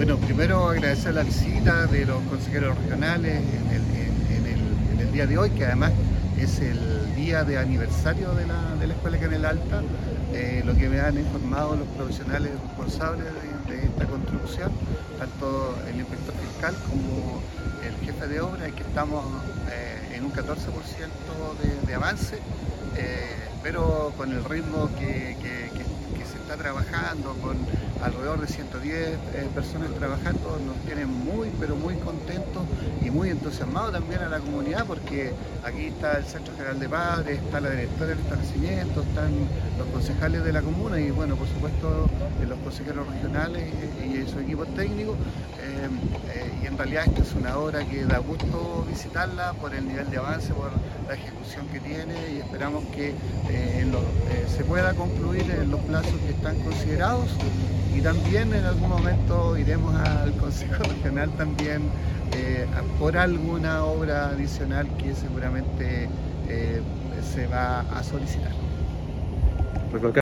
Bueno, primero agradecer la visita de los consejeros regionales en el día de hoy, que además es el día de aniversario de la Escuela Canela Alta. Lo que me han informado los profesionales responsables de esta construcción, tanto el inspector fiscal como el jefe de obra, es que estamos en un 14% de avance, pero con el ritmo que se está trabajando, con alrededor de 110 personas trabajando, nos tienen muy, pero muy contentos y muy entusiasmados también a la comunidad, porque aquí está el Centro General de Padres, está la directora del establecimiento, están los concejales de la comuna y, bueno, por supuesto, los consejeros regionales y su equipo técnico. Y en realidad esta es una obra que da gusto visitarla por el nivel de avance, por la ejecución que tiene, y esperamos que se pueda concluir en los plazos que están considerados. Y también en algún momento iremos al Consejo Regional también por alguna obra adicional que seguramente se va a solicitar.